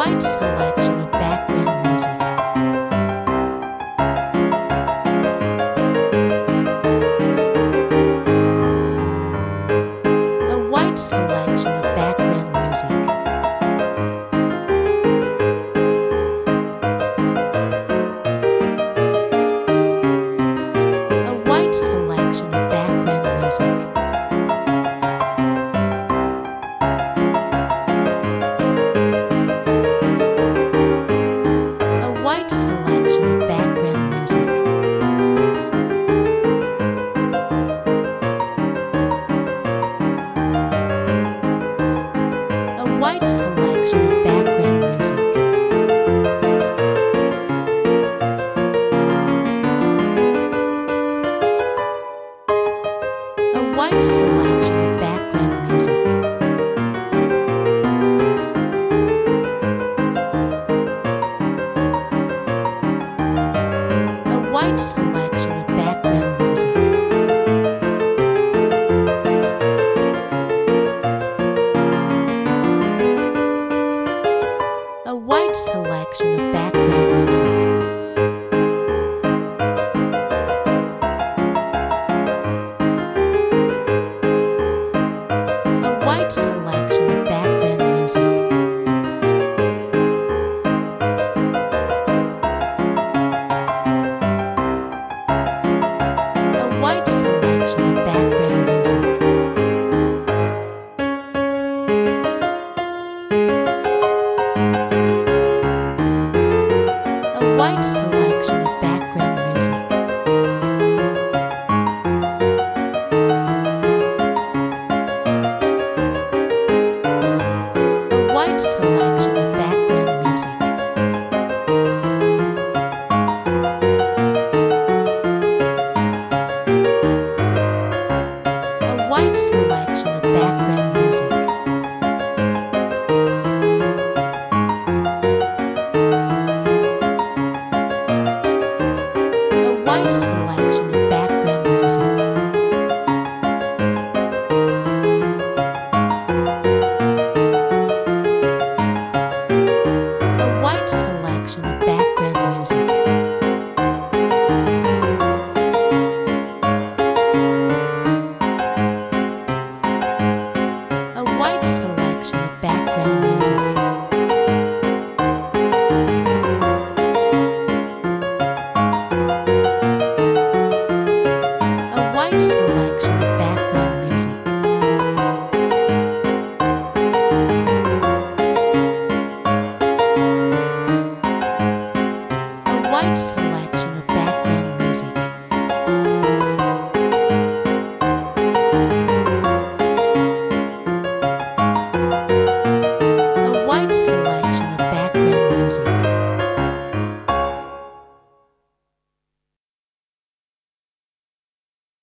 wide selection of background music. A wide selection of background music. A wide selection of background music. Wide selection of background music. A wide selection of background music. A wide selection of background music. Wide selection of background music. A wide selection of background music. A wide selection of background music. Wide selection of background music. A wide selection of background music. A wide selection